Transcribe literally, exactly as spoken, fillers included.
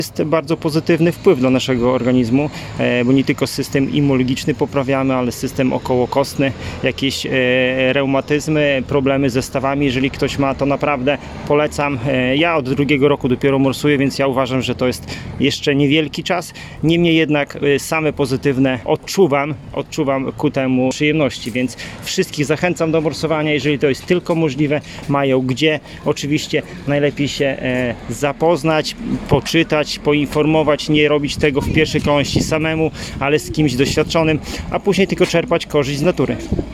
Jest bardzo pozytywny wpływ dla naszego organizmu, bo nie tylko system immunologiczny poprawiamy, ale system okołokostny, jakieś reumatyzmy, problemy ze stawami. Jeżeli ktoś ma, to naprawdę polecam. Ja od drugiego roku dopiero morsuję, więc ja uważam, że to jest jeszcze niewielki czas. Niemniej jednak same pozytywne odczuwam, odczuwam ku temu przyjemności, więc wszystkich zachęcam do morsowania, jeżeli to jest tylko możliwe, mają gdzie. Oczywiście najlepiej się zapoznać, poczytać, poinformować, nie robić tego w pierwszej kolejności samemu, ale z kimś doświadczonym, a później tylko czerpać korzyść z natury.